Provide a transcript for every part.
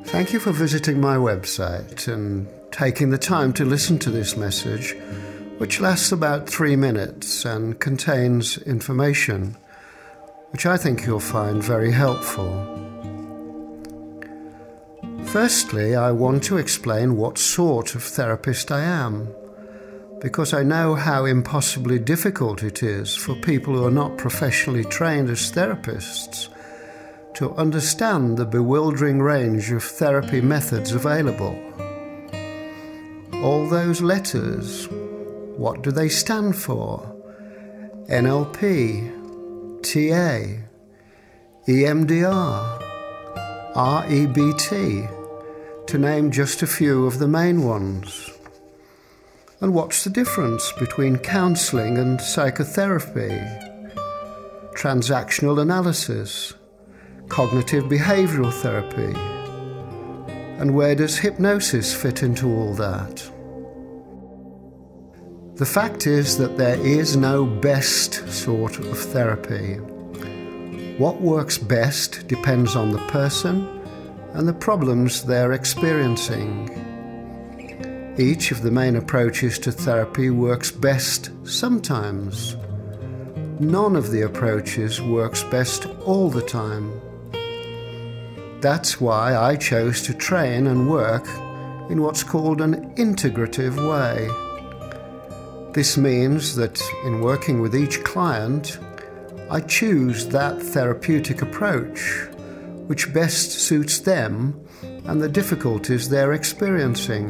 Thank you for visiting my website and taking the time to listen to this message, which lasts about 3 minutes and contains information which I think you'll find very helpful. Firstly, I want to explain what sort of therapist I am, because I know how impossibly difficult it is for people who are not professionally trained as therapists to understand the bewildering range of therapy methods available. All those letters, what do they stand for? NLP, TA, EMDR, REBT, to name just a few of the main ones. And what's the difference between counselling and psychotherapy, transactional analysis, cognitive behavioural therapy, and where does hypnosis fit into all that? The fact is that there is no best sort of therapy. What works best depends on the person and the problems they're experiencing. Each of the main approaches to therapy works best sometimes. None of the approaches works best all the time. That's why I chose to train and work in what's called an integrative way. This means that in working with each client, I choose that therapeutic approach which best suits them and the difficulties they're experiencing.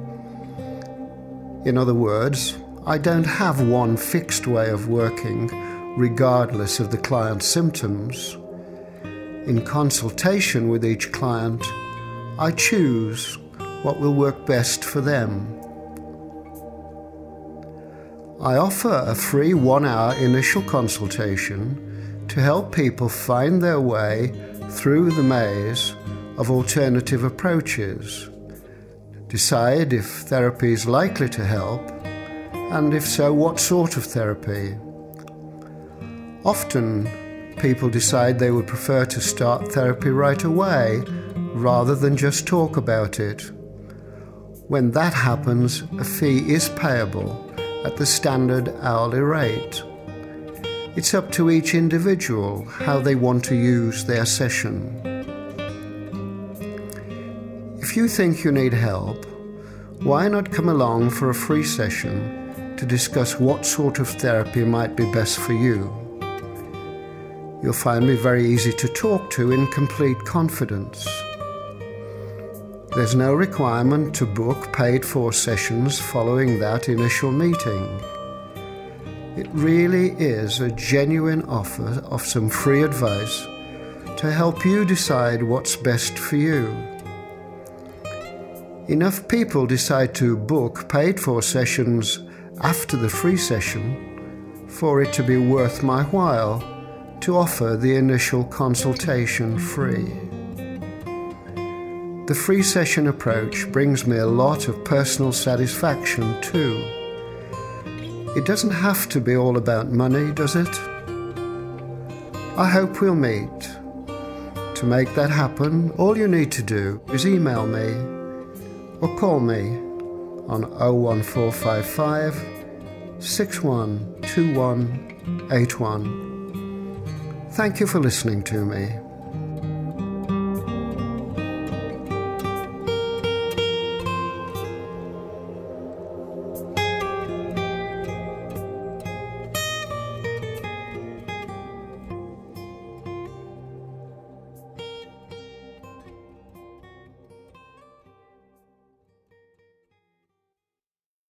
In other words, I don't have one fixed way of working regardless of the client's symptoms. In consultation with each client, I choose what will work best for them. I offer a free 1-hour initial consultation to help people find their way through the maze of alternative approaches, decide if therapy is likely to help, and if so, what sort of therapy. Often, people decide they would prefer to start therapy right away rather than just talk about it. When that happens, a fee is payable at the standard hourly rate. It's up to each individual how they want to use their session. If you think you need help, why not come along for a free session to discuss what sort of therapy might be best for you? You'll find me very easy to talk to in complete confidence. There's no requirement to book paid-for sessions following that initial meeting. It really is a genuine offer of some free advice to help you decide what's best for you. Enough people decide to book paid-for sessions after the free session for it to be worth my while to offer the initial consultation free. The free session approach brings me a lot of personal satisfaction too. It doesn't have to be all about money, does it? I hope we'll meet. To make that happen, all you need to do is email me or call me on 01455 612181. Thank you for listening to me.